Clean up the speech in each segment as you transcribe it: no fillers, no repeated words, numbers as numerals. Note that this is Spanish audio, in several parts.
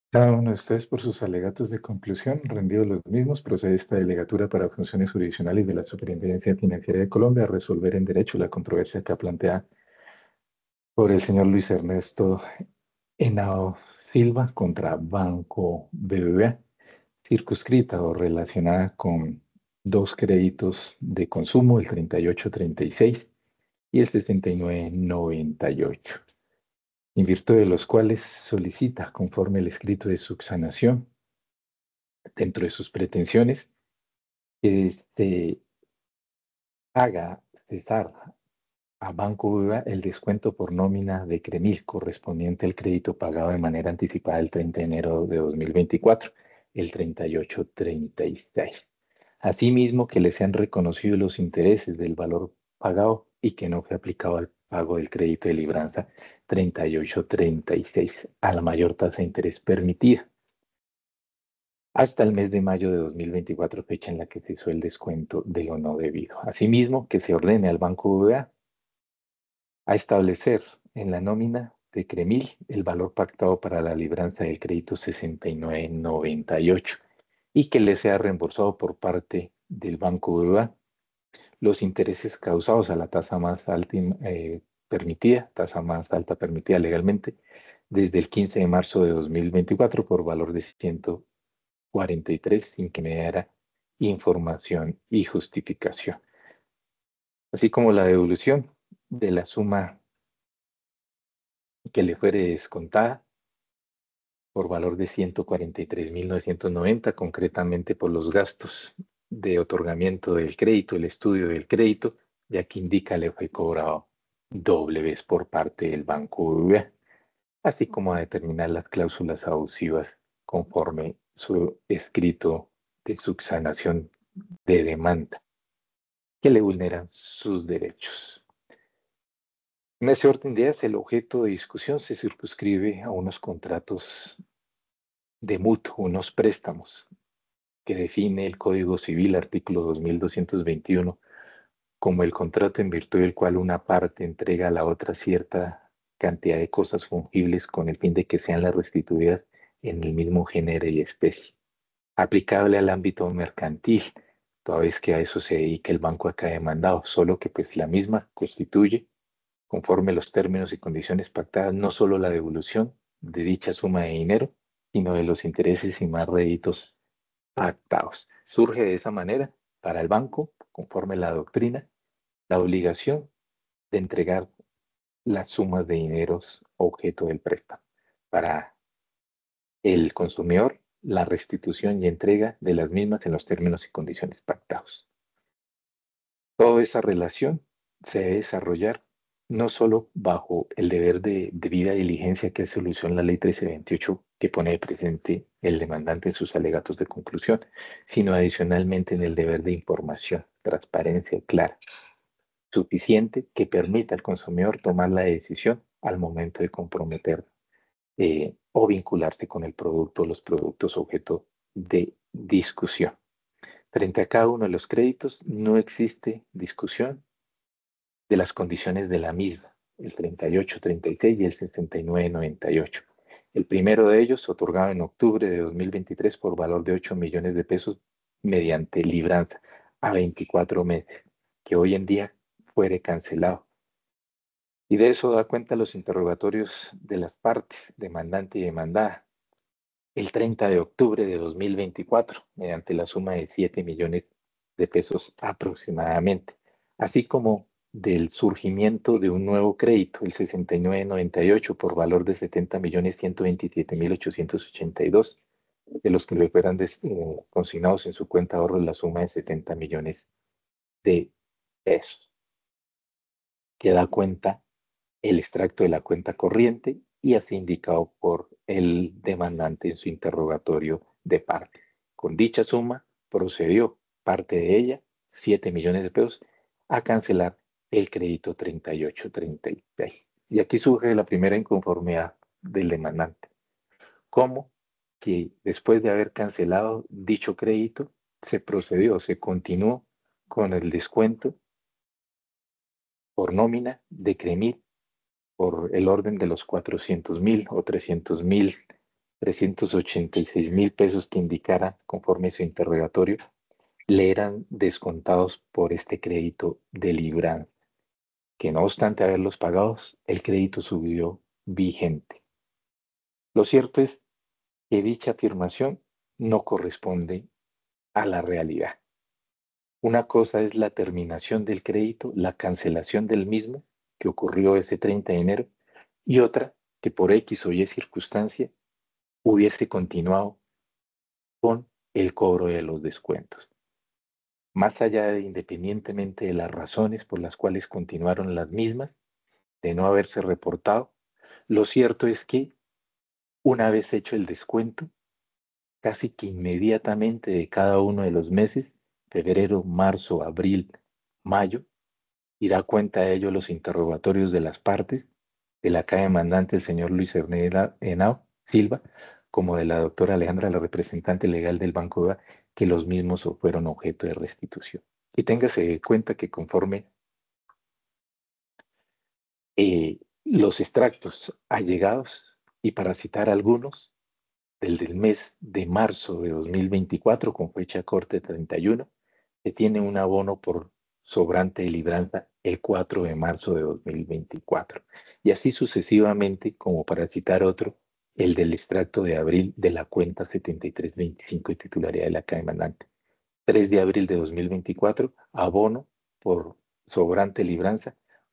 Cada uno de ustedes, por sus alegatos de conclusión, rendidos los mismos, procede esta delegatura para funciones jurisdiccionales de la Superintendencia Financiera de Colombia a resolver en derecho la controversia que ha planteada por el señor Luis Ernesto Henao Silva contra Banco BBVA, circunscrita o relacionada con dos créditos de consumo, el 3836 y el 6998, en virtud de los cuales solicita, conforme el escrito de subsanación, dentro de sus pretensiones, que se haga cesar a Banco Viva el descuento por nómina de Cremil correspondiente al crédito pagado de manera anticipada el 30 de enero de 2024, el 3836. Asimismo, que le sean reconocidos los intereses del valor pagado y que no fue aplicado al pago del crédito de libranza 3836 a la mayor tasa de interés permitida hasta el mes de mayo de 2024, fecha en la que cesó el descuento de lo no debido. Asimismo, que se ordene al Banco BBVA a establecer en la nómina de Cremil el valor pactado para la libranza del crédito 6998 y que le sea reembolsado por parte del Banco BBVA los intereses causados a la tasa más alta permitida, tasa más alta permitida legalmente, desde el 15 de marzo de 2024 por valor de 143 sin que me diera información y justificación, así como la devolución de la suma que le fuere descontada por valor de 143.990, concretamente por los gastos de otorgamiento del crédito, el estudio del crédito, ya que indica le fue cobrado doble vez por parte del Banco BBVA, así como a determinar las cláusulas abusivas conforme su escrito de subsanación de demanda que le vulneran sus derechos. En ese orden de ideas, el objeto de discusión se circunscribe a unos contratos de mutuo, unos préstamos que define el Código Civil, artículo 2221, como el contrato en virtud del cual una parte entrega a la otra cierta cantidad de cosas fungibles con el fin de que sean las restituidas en el mismo género y especie, aplicable al ámbito mercantil, toda vez que a eso se dedica el banco acá demandado, solo que pues la misma constituye, conforme los términos y condiciones pactadas, no solo la devolución de dicha suma de dinero, sino de los intereses y más réditos pactados. Surge de esa manera para el banco, conforme la doctrina, la obligación de entregar las sumas de dineros objeto del préstamo. Para el consumidor, la restitución y entrega de las mismas en los términos y condiciones pactados. Toda esa relación se debe desarrollar no solo bajo el deber de debida diligencia que hace alusión la ley 1328 que pone de presente el demandante en sus alegatos de conclusión, sino adicionalmente en el deber de información, transparencia clara, suficiente que permita al consumidor tomar la decisión al momento de comprometer o vincularse con el producto o los productos objeto de discusión. Frente a cada uno de los créditos no existe discusión de las condiciones de la misma, el 3836 y el 6998. El primero de ellos, otorgado en octubre de 2023 por valor de 8 millones de pesos mediante libranza a 24 meses, que hoy en día fuere cancelado. Y de eso da cuenta los interrogatorios de las partes, demandante y demandada, el 30 de octubre de 2024, mediante la suma de 7 millones de pesos aproximadamente, así como del surgimiento de un nuevo crédito, el 6998, por valor de 70.127.882, de los que le fueran consignados en su cuenta de ahorro la suma de 70 millones de pesos, que da cuenta el extracto de la cuenta corriente y así indicado por el demandante en su interrogatorio de parte. Con dicha suma procedió parte de ella, 7 millones de pesos, a cancelar el crédito 3836. Y aquí surge la primera inconformidad del demandante. ¿Cómo que después de haber cancelado dicho crédito se procedió, se continuó con el descuento por nómina de CREMIT por el orden de los 400.000 o 300.000 386.000 pesos que indicara, conforme su interrogatorio, le eran descontados por este crédito de libranza, que no obstante haberlos pagados, el crédito subió vigente. Lo cierto es que dicha afirmación no corresponde a la realidad. Una cosa es la terminación del crédito, la cancelación del mismo, que ocurrió ese 30 de enero, y otra que por X o Y circunstancia hubiese continuado con el cobro de los descuentos. Más allá de, independientemente de las razones por las cuales continuaron las mismas, de no haberse reportado, lo cierto es que una vez hecho el descuento, casi que inmediatamente de cada uno de los meses, febrero, marzo, abril, mayo, y da cuenta de ello los interrogatorios de las partes, de la acá demandante el señor Luis Henao Silva, como de la doctora Alejandra, la representante legal del Banco EVA, que los mismos fueron objeto de restitución. Y téngase cuenta que conforme los extractos allegados, y para citar algunos, del mes de marzo de 2024, con fecha corte 31, se tiene un abono por sobrante de libranza el 4 de marzo de 2024. Y así sucesivamente, como para citar otro, el del extracto de abril de la cuenta 7325 de titularidad de la Caja Demandante. 3 de abril de 2024, abono por sobrante libranza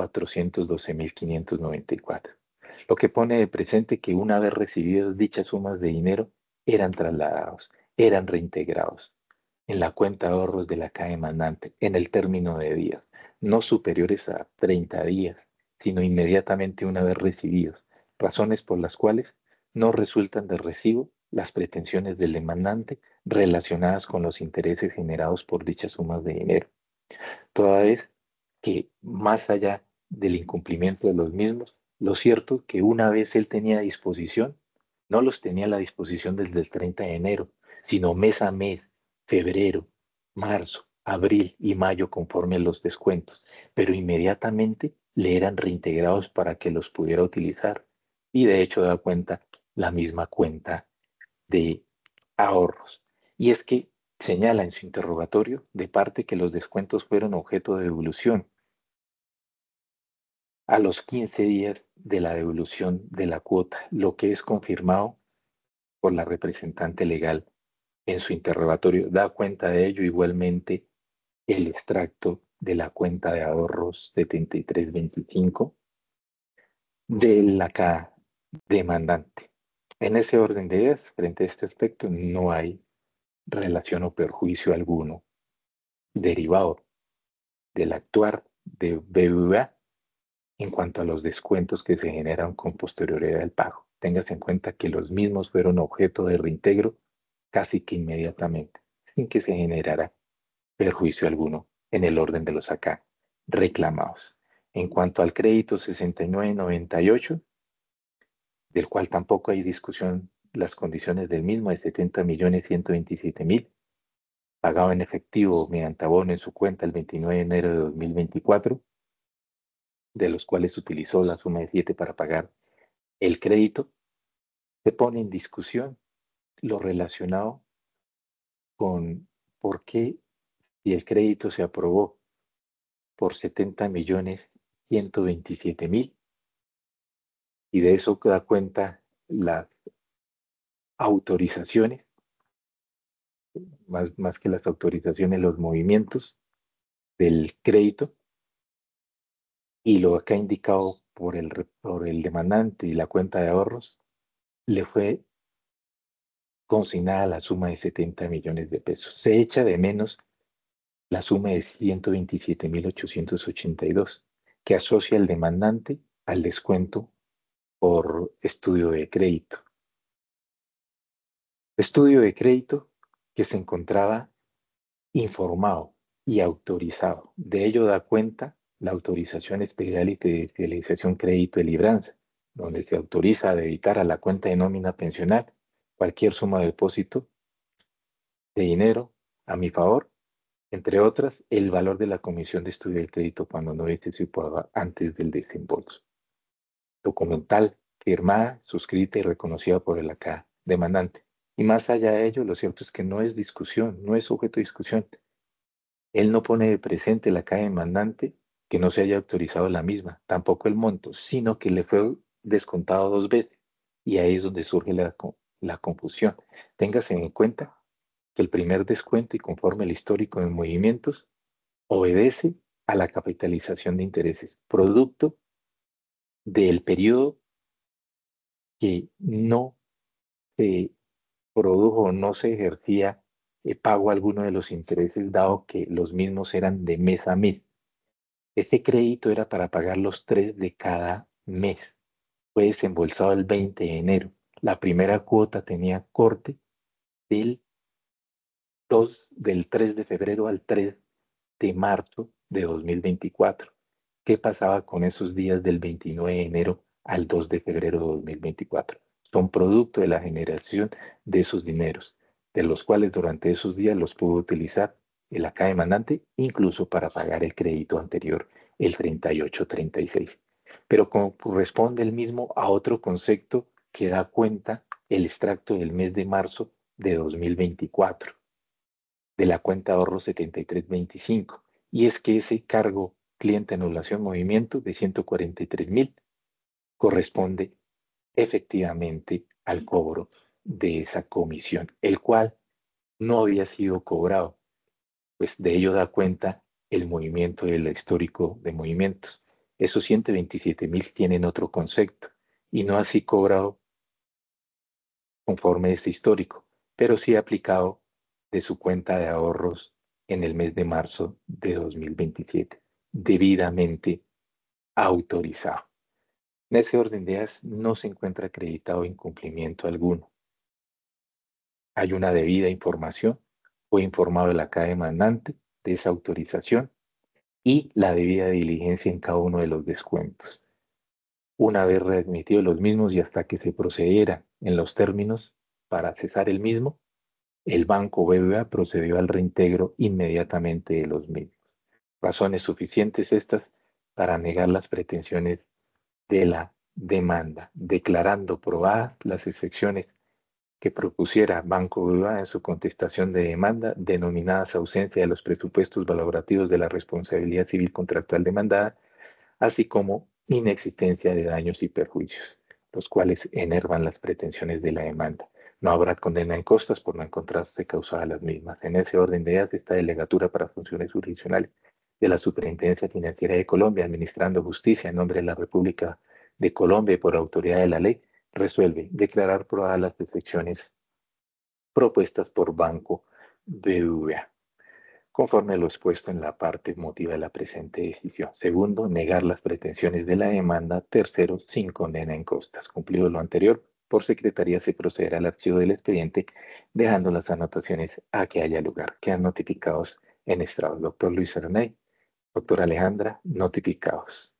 412.594. Lo que pone de presente que una vez recibidas dichas sumas de dinero, eran trasladados, eran reintegrados en la cuenta de ahorros de la caja demandante en el término de días, no superiores a 30 días, sino inmediatamente una vez recibidos, razones por las cuales no resultan de recibo las pretensiones del demandante relacionadas con los intereses generados por dichas sumas de dinero, toda vez que más allá del incumplimiento de los mismos, lo cierto que una vez él tenía a disposición, no los tenía a la disposición desde el 30 de enero, sino mes a mes, febrero, marzo, abril y mayo conforme a los descuentos, pero inmediatamente le eran reintegrados para que los pudiera utilizar. Y de hecho da cuenta la misma cuenta de ahorros. Y es que señala en su interrogatorio de parte que los descuentos fueron objeto de devolución a los 15 días de la devolución de la cuota, lo que es confirmado por la representante legal en su interrogatorio. Da cuenta de ello igualmente el extracto de la cuenta de ahorros 7325 de la demandante. En ese orden de ideas, frente a este aspecto, no hay relación o perjuicio alguno derivado del actuar de BBVA en cuanto a los descuentos que se generan con posterioridad al pago. Téngase en cuenta que los mismos fueron objeto de reintegro casi que inmediatamente, sin que se generara perjuicio alguno en el orden de los acá reclamados. En cuanto al crédito 6998, del cual tampoco hay discusión, las condiciones del mismo de 70.127.000, pagado en efectivo mediante abono en su cuenta el 29 de enero de 2024, de los cuales utilizó la suma de 7 para pagar el crédito, se pone en discusión lo relacionado con por qué, si el crédito se aprobó por 70.127.000, y de eso da cuenta las autorizaciones, más que las autorizaciones, los movimientos del crédito, y lo acá indicado por el demandante y la cuenta de ahorros, le fue consignada la suma de 70 millones de pesos. Se echa de menos la suma de 127.882 que asocia al demandante al descuento por estudio de crédito. Estudio de crédito que se encontraba informado y autorizado. De ello da cuenta la autorización especial y de fidelización crédito de libranza, donde se autoriza a debitar a la cuenta de nómina pensional cualquier suma de depósito de dinero a mi favor, entre otras, el valor de la comisión de estudio del crédito cuando no esté situada antes del desembolso. Documental firmada, suscrita y reconocida por el acá demandante. Y más allá de ello, lo cierto es que no es discusión, no es objeto de discusión. Él no pone de presente la caja demandante que no se haya autorizado la misma, tampoco el monto, sino que le fue descontado dos veces. Y ahí es donde surge la confusión. Téngase en cuenta que el primer descuento y conforme el histórico de movimientos obedece a la capitalización de intereses, producto del periodo que no se produjo o no se ejercía pago alguno de los intereses, dado que los mismos eran de mes a mes. Este crédito era para pagar los tres de cada mes. Fue desembolsado el 20 de enero. La primera cuota tenía corte del del 3 de febrero al 3 de marzo de 2024. ¿Qué pasaba con esos días del 29 de enero al 2 de febrero de 2024? Son producto de la generación de esos dineros, de los cuales durante esos días los pudo utilizar el acá demandante, incluso para pagar el crédito anterior, el 3836. Pero corresponde el mismo a otro concepto que da cuenta el extracto del mes de marzo de 2024 de la cuenta ahorro 7325. Y es que ese cargo cliente anulación movimiento de 143.000 corresponde efectivamente al cobro de esa comisión, el cual no había sido cobrado, pues de ello da cuenta el movimiento del histórico de movimientos. Esos 127.000 tienen otro concepto y no así cobrado conforme este histórico, pero sí aplicado de su cuenta de ahorros en el mes de marzo de 2027, debidamente autorizado. En ese orden de ideas no se encuentra acreditado incumplimiento alguno. Hay una debida información, fue informado el acá demandante de esa autorización y la debida diligencia en cada uno de los descuentos. Una vez readmitidos los mismos y hasta que se procediera en los términos para cesar el mismo, el banco BBVA procedió al reintegro inmediatamente de los mismos. Razones suficientes estas para negar las pretensiones de la demanda, declarando probadas las excepciones que propusiera Banco BBVA en su contestación de demanda, denominadas ausencia de los presupuestos valorativos de la responsabilidad civil contractual demandada, así como inexistencia de daños y perjuicios, los cuales enervan las pretensiones de la demanda. No habrá condena en costas por no encontrarse causadas las mismas. En ese orden de ideas, esta delegatura para funciones jurisdiccionales de la Superintendencia Financiera de Colombia, administrando justicia en nombre de la República de Colombia y por autoridad de la ley, resuelve declarar probadas las excepciones propuestas por Banco BBVA conforme a lo expuesto en la parte motiva de la presente decisión. Segundo, negar las pretensiones de la demanda. Tercero, sin condena en costas. Cumplido lo anterior, por secretaría se procederá al archivo del expediente, dejando las anotaciones a que haya lugar. Quedan notificados en estrado. Doctor Luis Arnay, doctor Alejandra, notificados.